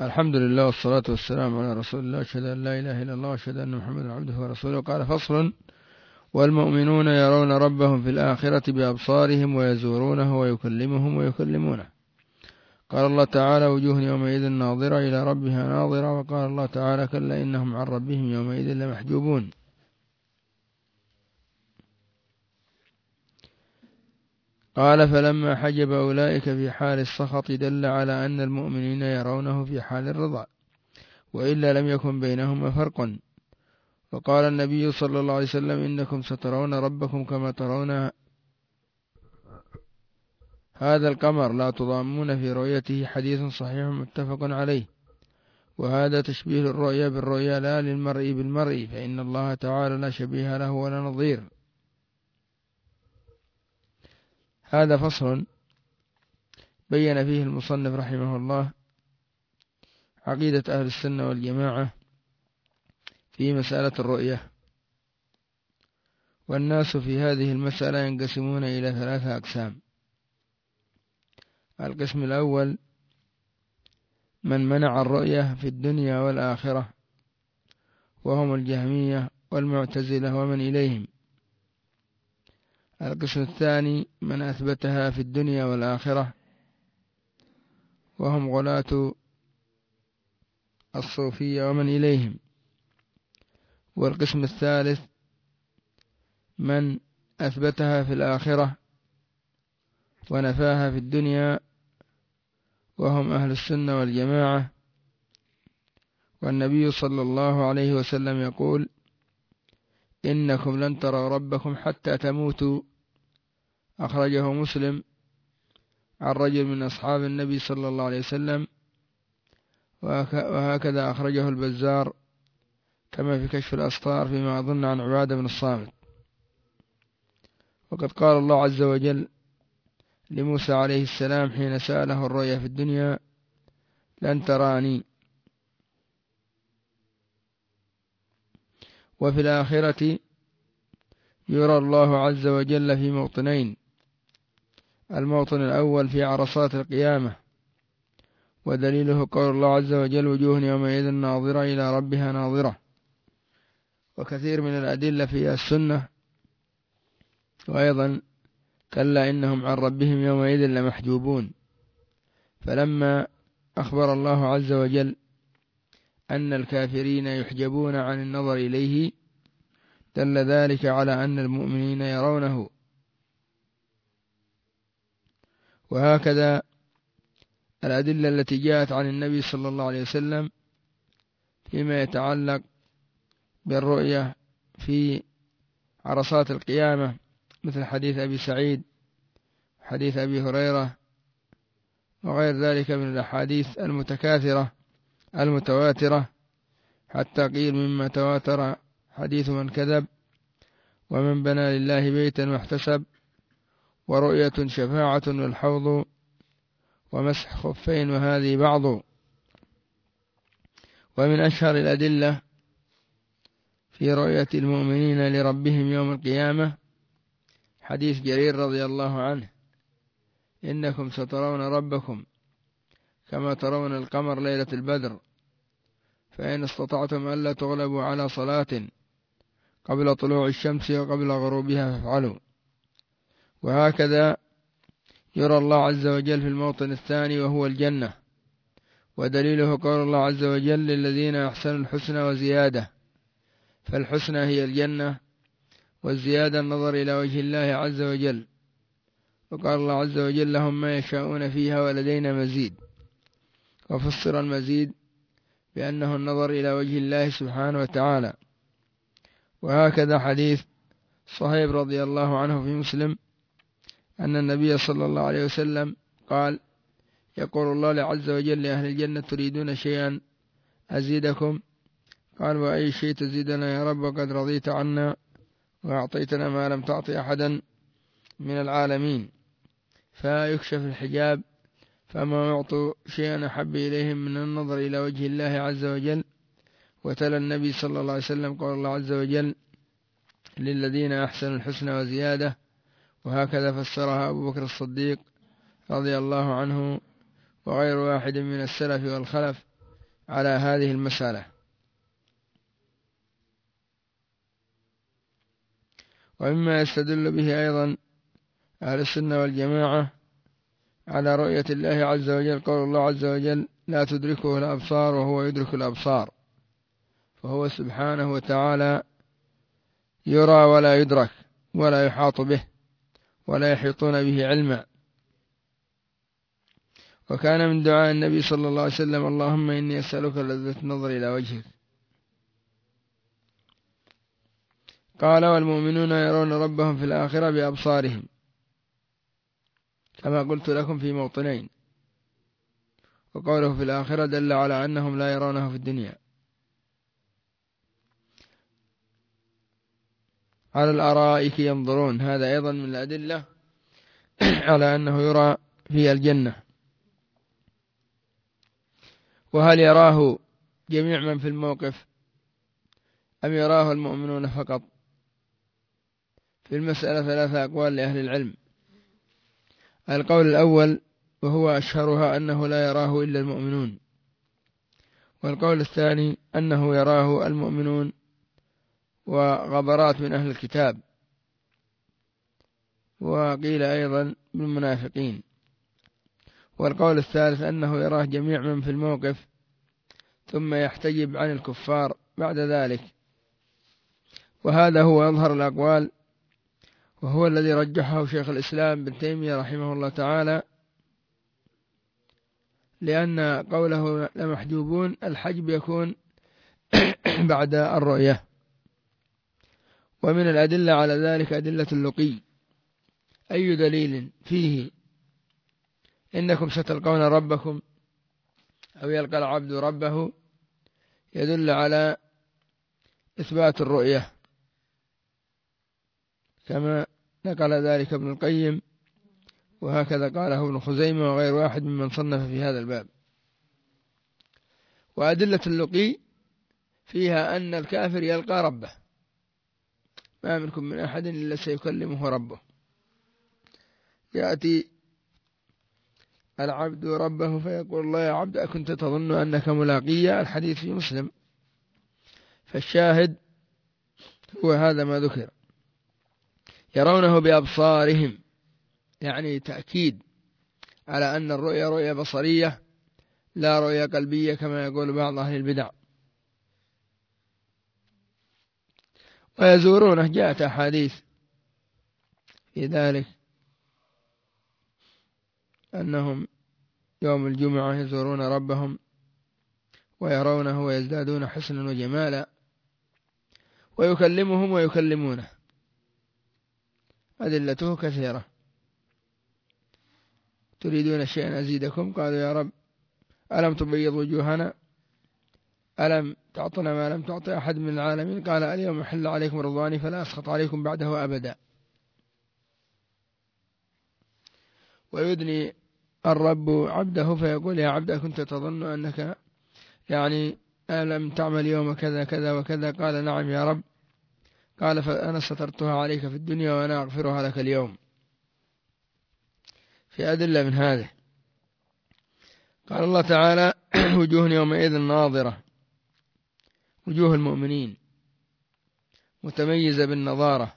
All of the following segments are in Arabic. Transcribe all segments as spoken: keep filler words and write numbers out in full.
الحمد لله والصلاة والسلام على رسول الله، أشهد أن لا إله إلا الله وأشهد أن محمدا عبده ورسوله. قال: فصل: والمؤمنون يرون ربهم في الآخرة بأبصارهم ويزورونه ويكلمهم ويكلمونه. قال الله تعالى: وجوه يومئذ ناظرة إلى ربها ناظرة. وقال الله تعالى: كلا إنهم عن ربهم يومئذ لمحجوبون. قال: فلما حجب أولئك في حال السخط دل على أن المؤمنين يرونه في حال الرضا، وإلا لم يكن بينهما فرق. وقال النبي صلى الله عليه وسلم: إنكم سترون ربكم كما ترون هذا القمر لا تضامون في رؤيته. حديث صحيح متفق عليه. وهذا تشبيه الرؤيا بالرؤيا لا للمرء بالمرء، فإن الله تعالى لا شبيه له ولا نظير. هذا فصل بين فيه المصنف رحمه الله عقيدة أهل السنة والجماعة في مسألة الرؤية. والناس في هذه المسألة ينقسمون إلى ثلاثة أقسام. القسم الأول من منع الرؤية في الدنيا والآخرة، وهم الجهمية والمعتزلة ومن إليهم. القسم الثاني من أثبتها في الدنيا والآخرة، وهم غلاة الصوفية ومن إليهم. والقسم الثالث من أثبتها في الآخرة ونفاها في الدنيا، وهم أهل السنة والجماعة. والنبي صلى الله عليه وسلم يقول: إنكم لن تروا ربكم حتى تموتوا. أخرجه مسلم عن رجل من أصحاب النبي صلى الله عليه وسلم، وهكذا أخرجه البزار كما في كشف الأسطار فيما أظن عن عبادة بن الصامت. وقد قال الله عز وجل لموسى عليه السلام حين سأله الرؤيا في الدنيا: لن تراني. وفي الآخرة يرى الله عز وجل في موطنين: الموطن الأول في عرصات القيامة، ودليله قول الله عز وجل: وجوه يومئذ ناظرة إلى ربها ناظرة. وكثير من الأدلة في السنة. وأيضا كلا إنهم عن ربهم يومئذ لمحجوبون. فلما أخبر الله عز وجل أن الكافرين يحجبون عن النظر إليه دل ذلك على أن المؤمنين يرونه. وهكذا الأدلة التي جاءت عن النبي صلى الله عليه وسلم فيما يتعلق بالرؤية في عرصات القيامة، مثل حديث أبي سعيد، حديث أبي هريرة، وغير ذلك من الأحاديث المتكاثرة المتواترة، حتى قيل مما تواتر حديث من كذب، ومن بنى لله بيتا واحتسب، ورؤية شفاعة والحوض، ومسح خفين وهذه بعض. ومن أشهر الأدلة في رؤية المؤمنين لربهم يوم القيامة حديث جرير رضي الله عنه: إنكم سترون ربكم كما ترون القمر ليلة البدر، فإن استطعتم ألا تغلبوا على صلاة قبل طلوع الشمس وقبل غروبها فافعلوا. وهكذا يرى الله عز وجل في الموطن الثاني وهو الجنة، ودليله قول الله عز وجل: للذين أحسنوا الحسنى وزيادة. فالحسنى هي الجنة، والزيادة النظر إلى وجه الله عز وجل. وقال الله عز وجل: لهم ما يشاءون فيها ولدينا مزيد. وفسر المزيد بأنه النظر إلى وجه الله سبحانه وتعالى. وهكذا حديث صهيب رضي الله عنه في مسلم أن النبي صلى الله عليه وسلم قال: يقول الله عز وجل لأهل الجنة: تريدون شيئا أزيدكم؟ قال: وأي شيء تزيدنا يا رب؟ قد رضيت عنا وأعطيتنا ما لم تعطي أحدا من العالمين. فيكشف الحجاب، فما يعطوا شيئا أحب إليهم من النظر إلى وجه الله عز وجل. وتلا النبي صلى الله عليه وسلم قال الله عز وجل: للذين أحسنوا الحسنى وزيادة. وهكذا فسرها أبو بكر الصديق رضي الله عنه وغير واحد من السلف والخلف على هذه المسألة. ومما يستدل به أيضا أهل السنة والجماعة على رؤية الله عز وجل قول الله عز وجل لا تدركه الأبصار وهو يدرك الأبصار، فهو سبحانه وتعالى يرى ولا يدرك ولا يحاط به ولا يحيطون به علما. وكان من دعاء النبي صلى الله عليه وسلم اللهم إني أسألك لذة النظر إلى وجهك. قال والمؤمنون يرون ربهم في الآخرة بأبصارهم كما قلت لكم في موطنين، وقوله في الآخرة دل على أنهم لا يرونه في الدنيا. على الأرائك ينظرون، هذا أيضا من الأدلة على أنه يرى في الجنة. وهل يراه جميع من في الموقف أم يراه المؤمنون فقط؟ في المسألة ثلاثة أقوال لأهل العلم. القول الأول وهو أشهرها أنه لا يراه إلا المؤمنون، والقول الثاني أنه يراه المؤمنون وغبرات من أهل الكتاب، وقيل أيضا بالمنافقين، والقول الثالث أنه يراه جميع من في الموقف ثم يحتجب عن الكفار بعد ذلك. وهذا هو أظهر الأقوال، وهو الذي رجحه شيخ الإسلام بن تيمية رحمه الله تعالى، لأن قوله لمحجوبون الحجب يكون بعد الرؤية. ومن الأدلة على ذلك أدلة اللقي. أي دليل فيه إنكم ستلقون ربكم أو يلقى العبد ربه يدل على إثبات الرؤية، كما نقل ذلك ابن القيم، وهكذا قاله ابن خزيمة وغير واحد ممن صنف في هذا الباب. وأدلة اللقي فيها أن الكافر يلقى ربه، ما منكم من أحد إلا سيكلمه ربه. يأتي العبد ربه فيقول الله يا عبد أكنت تظن أنك ملاقي؟ الحديث في مسلم. فالشاهد هو هذا ما ذكر، يرونه بأبصارهم، يعني تأكيد على أن الرؤيا رؤيا بصرية لا رؤيا قلبية كما يقول بعض أهل البدع. ويزورونه، جاءت أحاديث في ذلك أنهم يوم الجمعة يزورون ربهم ويرونه ويزدادون حسنا وجمالا، ويكلمهم ويكلمونه. أدلته كثيرة. تريدون شيئا أزيدكم؟ قالوا يا رب ألم تبيض وجوهنا، ألم تعطنا ما لم تعطي أحد من العالمين؟ قال اليوم حل عليكم رضواني فلا أسخط عليكم بعده أبدا. ويدني الرب عبده فيقول يا عبد كنت تظن أنك يعني ألم تعمل يوم كذا كذا وكذا؟ قال نعم يا رب. قال فأنا سترتها عليك في الدنيا وأنا أغفرها لك اليوم. في أدلة من هذه. قال الله تعالى وجوه يومئذ ناظرة، وجوه المؤمنين متميزة بالنظارة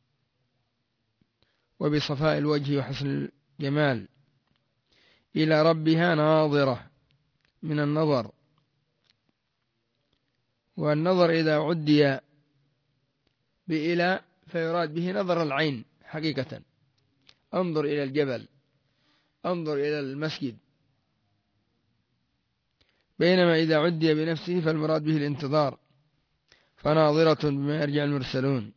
وبصفاء الوجه وحسن الجمال، إلى ربها ناظرة من النظر. والنظر إذا عدي بإلى فيراد به نظر العين حقيقة، انظر إلى الجبل، انظر إلى المسجد. بينما إذا عدي بنفسه فالمراد به الانتظار، فناظرة بما يرجع المرسلون.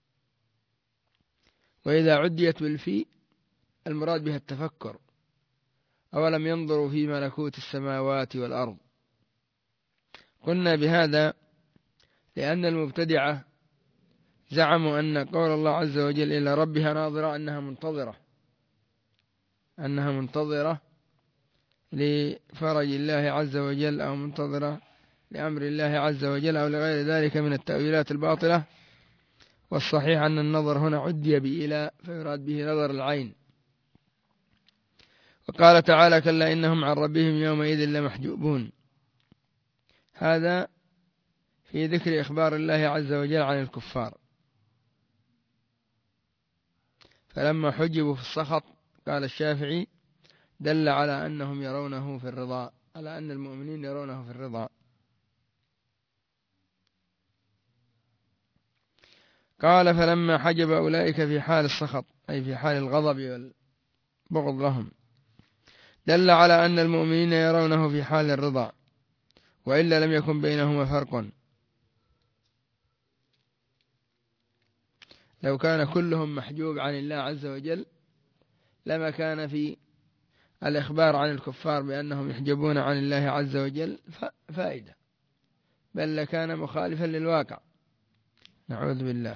وإذا عديت بالفي المراد بها التفكر، أولم ينظروا في ملكوت السماوات والأرض. قلنا بهذا لأن المبتدعة زعموا أن قول الله عز وجل إلى ربها ناظرة أنها منتظرة، أنها منتظرة لفرج الله عز وجل، أو منتظرة لأمر الله عز وجل، أو لغير ذلك من التأويلات الباطلة. والصحيح أن النظر هنا عدي بإلى فيراد به نظر العين. وقال تعالى كلا إنهم عن ربهم يومئذ لمحجوبون. هذا في ذكر إخبار الله عز وجل عن الكفار. فلما حجبوا في السخط قال الشافعي دل على أنهم يرونه في الرضا، على أن المؤمنين يرونه في الرضا. قال فلما حجب أولئك في حال السخط أي في حال الغضب والبغض لهم دل على أن المؤمنين يرونه في حال الرضا، وإلا لم يكن بينهما فرق. لو كان كلهم محجوب عن الله عز وجل لما كان في الإخبار عن الكفار بأنهم يحجبون عن الله عز وجل فائدة، بل لكان مخالفا للواقع، نعوذ بالله.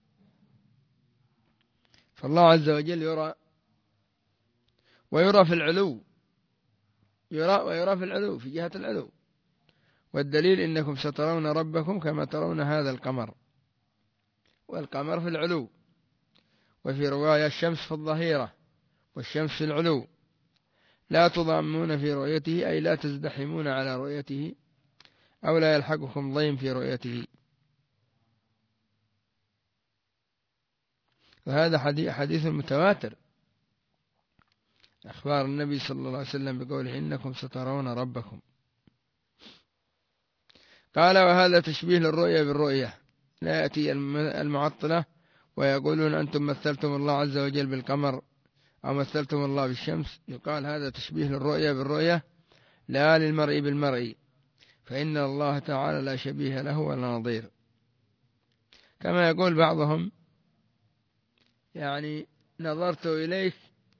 فالله عز وجل يرى ويرى في العلو، يرى ويرى في العلو في جهة العلو، والدليل إنكم سترون ربكم كما ترون هذا القمر، والقمر في العلو. وفي رواية الشمس في الظهيرة والشمس في العلو، لا تضامون في رؤيته أي لا تزدحمون على رؤيته، أو لا يلحقكم ضيم في رؤيته. وهذا حديث متواتر، أخبار النبي صلى الله عليه وسلم بقوله إنكم سترون ربكم. قال وهذا تشبيه للرؤية بالرؤية، لا يأتي المعطلة ويقولون أنتم مثلتم الله عز وجل بالقمر أو مثلتم الله بالشمس. يقال هذا تشبيه للرؤية بالرؤية لا للمرء بالمرء، فإن الله تعالى لا شبيه له ولا نظير. كما يقول بعضهم يعني نظرت إليك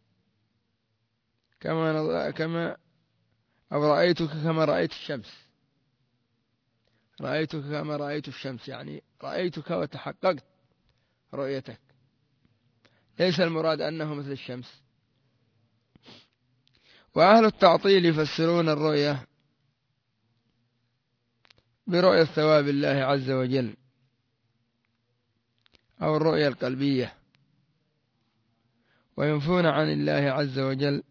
كما كما أو رأيتك كما رأيت الشمس، رأيتك كما رأيت الشمس، يعني رأيتك وتحققت رؤيتك، ليس المراد أنه مثل الشمس. وأهل التعطيل يفسرون الرؤية برؤية ثواب الله عز وجل أو الرؤية القلبية، وينفون عن الله عز وجل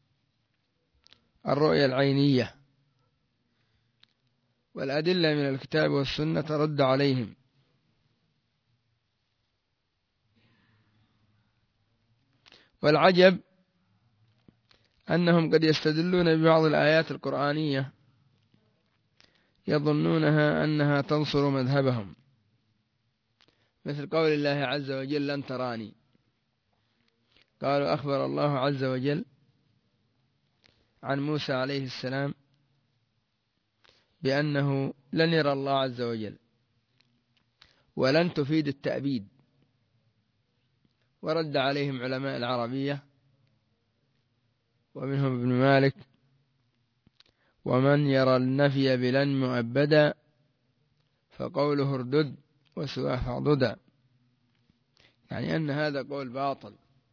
الرؤية العينية، والأدلة من الكتاب والسنة ترد عليهم. والعجب أنهم قد يستدلون ببعض الآيات القرآنية يظنونها أنها تنصر مذهبهم، مثل قول الله عز وجل لن تراني. قالوا أخبر الله عز وجل عن موسى عليه السلام بأنه لن يرى الله عز وجل، ولن تفيد التأبيد. ورد عليهم علماء العربية ومنهم ابن مالك ومن يرى النفي بلن مؤبدا فقوله اردد وسواه فاعضدا، يعني أن هذا قول باطل.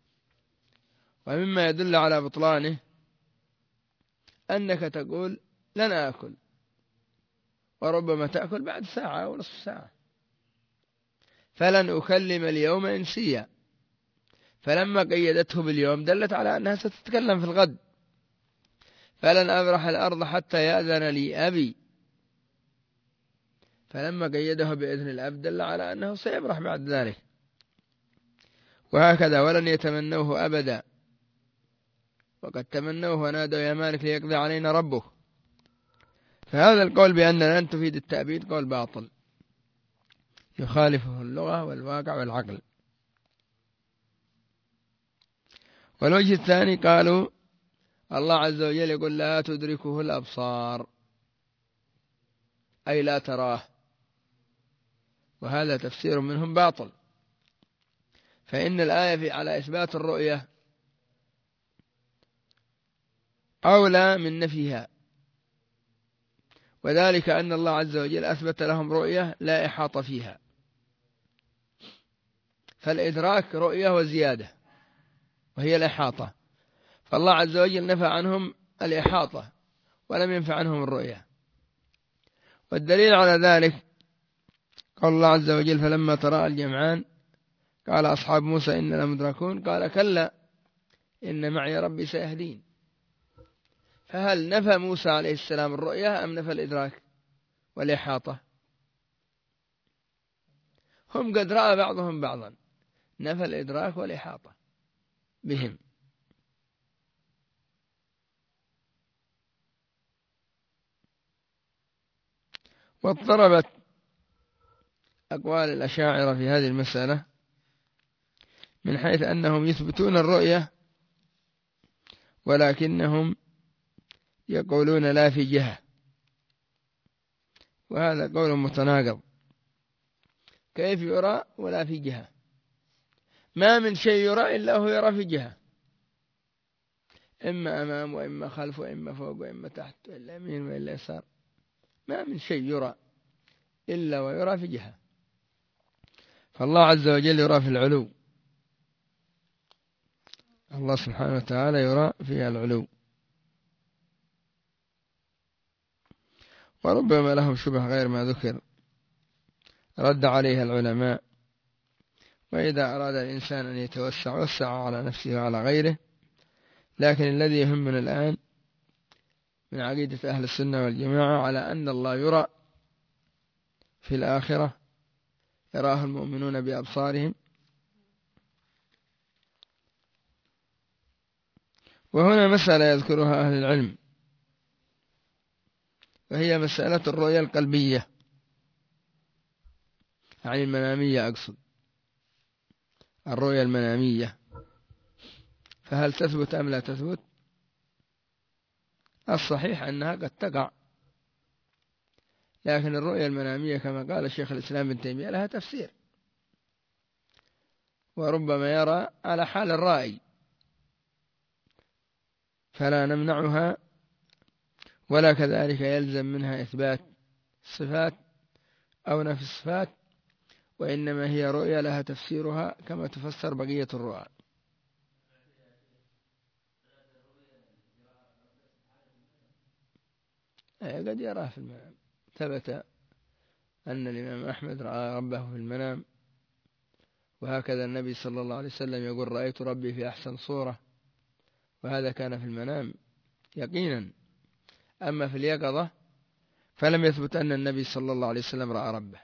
ومما يدل على بطلانه أنك تقول لن آكل، وربما تأكل بعد ساعة أو نصف ساعة، فلن أكلم اليوم إنسيا، فلما قيدته باليوم دلت على أنها ستتكلم في الغد. فلن أبرح الأرض حتى يأذن لي أبي، فلما قيده بإذن الأب دل على أنه سيبرح بعد ذلك. وهكذا ولن يتمنوه أبدا، وقد تمنوه ونادوا يا مالك ليقضي علينا ربه. فهذا القول بأن لن تفيد التأبيد قول باطل يخالفه اللغة والواقع والعقل. والوجه الثاني قالوا الله عز وجل يقول لا تدركه الأبصار أي لا تراه، وهذا تفسير منهم باطل، فإن الآية في على إثبات الرؤية أولى من نفيها، وذلك أن الله عز وجل أثبت لهم رؤية لا إحاطة فيها، فالإدراك رؤية وزيادة وهي الإحاطة، فالله عز وجل نفى عنهم الإحاطة ولم ينفع عنهم الرؤية. والدليل على ذلك قال الله عز وجل فلما تراءى الجمعان قال أصحاب موسى إننا لمدركون قال كلا إن معي ربي سيهدين. فهل نفى موسى عليه السلام الرؤية أم نفى الإدراك؟ والإحاطة. هم قد رأى بعضهم بعضا، نفى الإدراك والإحاطة بهم. واضطربت أقوال الأشاعرة في هذه المسألة من حيث أنهم يثبتون الرؤية ولكنهم يقولون لا في جهة، وهذا قول متناقض. كيف يرى ولا في جهة؟ ما من شيء يرى إلا هو يرى في جهة، إما أمام وإما خلف وإما فوق وإما تحت وإلا يمين وإلا يسار. ما من شيء يرى إلا ويرى في جهة. فالله عز وجل يرى في العلو، الله سبحانه وتعالى يرى في العلو. وربما لهم شبه غير ما ذكر رد عليها العلماء. وإذا أراد الإنسان أن يتوسع وسع على نفسه وعلى غيره، لكن الذي يهمنا الآن من عقيدة أهل السنة والجماعة على أن الله يرى في الآخرة، يراه المؤمنون بأبصارهم. وهنا مسألة يذكرها أهل العلم، وهي مسألة الرؤية القلبية، يعني المنامية أقصد، الرؤية المنامية، فهل تثبت أم لا تثبت؟ الصحيح أنها قد تقع، لكن الرؤية المنامية كما قال الشيخ الإسلام ابن تيمية لها تفسير، وربما يرى على حال الرائي، فلا نمنعها، ولا كذلك يلزم منها إثبات الصفات أو نفي الصفات، وإنما هي رؤية لها تفسيرها كما تفسر بقية الرؤى. قد يراه في المنام، ثبت أن الإمام أحمد رأى ربه في المنام، وهكذا النبي صلى الله عليه وسلم يقول رأيت ربي في أحسن صورة، وهذا كان في المنام يقينا. أما في اليقظة فلم يثبت أن النبي صلى الله عليه وسلم رأى ربه.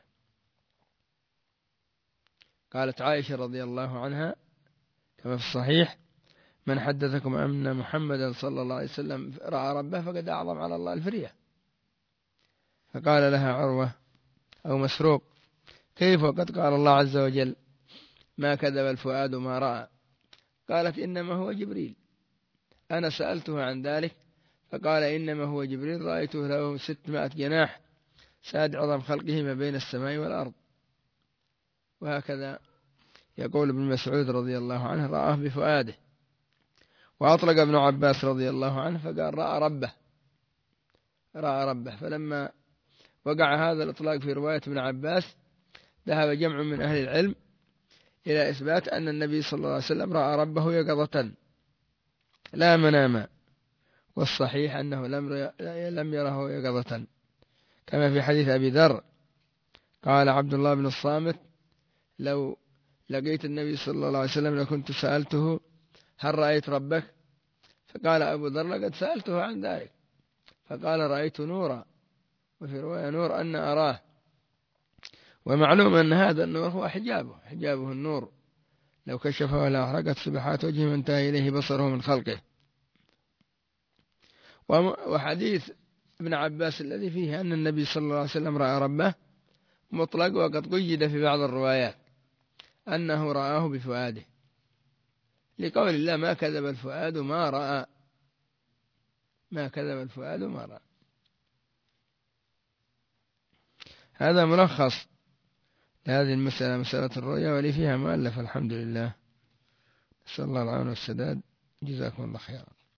قالت عائشة رضي الله عنها كما في الصحيح: من حدثكم أن محمدا صلى الله عليه وسلم رأى ربه فقد أعظم على الله الفرية. فقال لها عروة أو مسروق: كيف وقد قال الله عز وجل ما كذب الفؤاد ما رأى؟ قالت: إنما هو جبريل. أنا سألته عن ذلك فقال: إنما هو جبريل، رأيته له ستمائة جناح ساد عظم خلقه ما بين السماء والأرض. وهكذا يقول ابن مسعود رضي الله عنه: رآه بفؤاده. وأطلق ابن عباس رضي الله عنه فقال: رأى ربه رأى ربه. فلما وقع هذا الإطلاق في رواية ابن عباس ذهب جمع من أهل العلم إلى إثبات أن النبي صلى الله عليه وسلم رأى ربه يقظة لا مناما، والصحيح أنه لم يره يقظة، كما في حديث أبي ذر قال عبد الله بن الصامت: لو لقيت النبي صلى الله عليه وسلم لكنت سألته هل رأيت ربك؟ فقال أبو ذر: لقد سألته عن ذلك، فقال: رأيت نورا، وفي رواية نور أن أراه. ومعلوم أن هذا النور هو حجابه حجابه النور، لو كشفه لأحرقت سبحات وجهه من انتهى إليه بصره من خلقه. وحديث ابن عباس الذي فيه أن النبي صلى الله عليه وسلم رأى ربه مطلق، وقد قيد في بعض الروايات أنه رآه بفؤاده، لقول الله: ما كذب الفؤاد ما رأى ما كذب الفؤاد ما رأى. هذا ملخص لهذه المسألة، مسألة الرؤيا، ولي فيها مؤلف الحمد لله. نسأل الله العون والسداد. جزاكم الله خيرا.